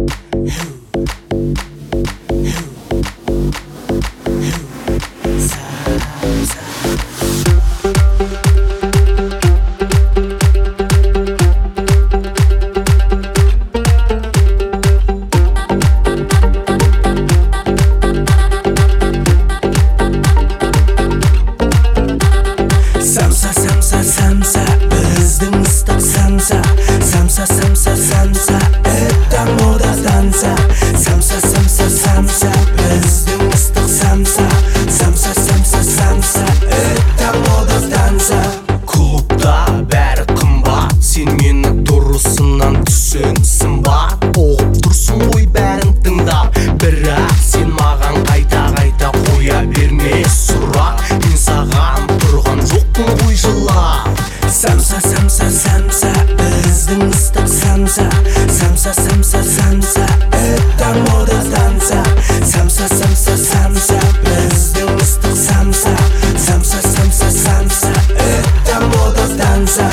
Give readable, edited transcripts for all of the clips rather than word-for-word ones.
Самса, біздің ыстық самса. Самса, самса, самса, это мода танца. Самса, самса, самса, біздің ыстық самса. Самса, самса, самса, это мода танца. Клубта бәрі қымбат, сен мені дұрысынан түсін сымбат. Оғып тұрсын ғой бәрін тыңдап, бірақ сен маған қайта қоя берме сұрақ. Мен саған тұрған жоқпын ғой жылап. Самса, самса, самса, біздің ыстық самса. Самса, самса, самса, это мода танца. Самса, самса, самса, біздің ыстық самса. Самса, самса, самса, это мода танца.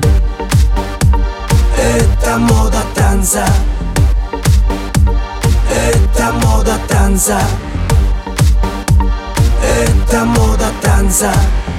Это мода танца. Это мода танца. Это мода танца.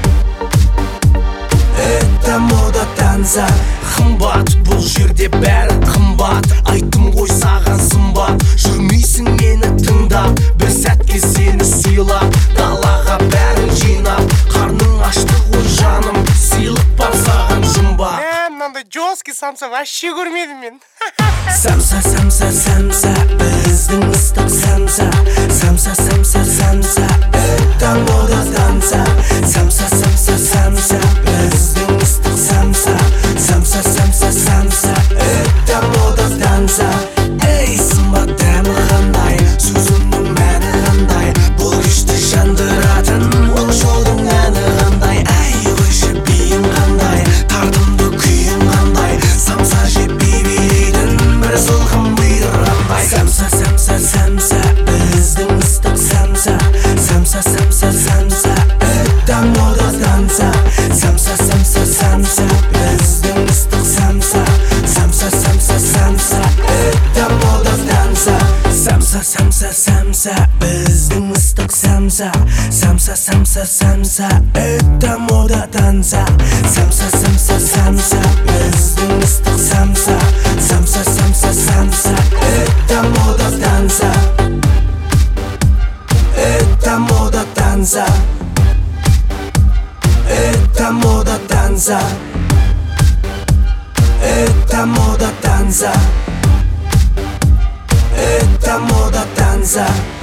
Это мода танца. Қымбат, бұл жерде бәрі қымбат. Айттым ғой саған сымбат. Жүрмейсің мені тыңдап, бір сәтке сені сыйлап. Далаға бәрін жинап, қарның ашты ғой жаным. Сыйлық бар саған жұмбақ. Мынандай жесткий самса вообще көрмедім мен. Самса, самса, самса, біздің ыстық самса. Самса, самса, самса, это мода танца. Самса, самса, самса, біздің ыстық самса. Самса, самса, самса, это мода танца. Ей, сымбат дәмі қандай, сөзіңнің мәні қандай, бұл кешті жандыратын ол жолдың әні қандай. Әй, қойшы биің қандай, тартымды күйің қандай, самса жеппей беретін бір сылқым бұйырғандай. Самса, самса, самса, біздің ыстық самса. Самса, самса, самса, это мода танца. Самса, самса, самса, біздің ыстық самса. Самса, самса, самса, это мода танца. Самса, самса, самса, біздің ыстық самса. Самса, самса, самса, это мода танца. Самса, самса, самса, біздің ыстық самса. Самса, самса, самса, это мода танца. Это мода танца. Это мода танца. Это мода танца. Это мода танца.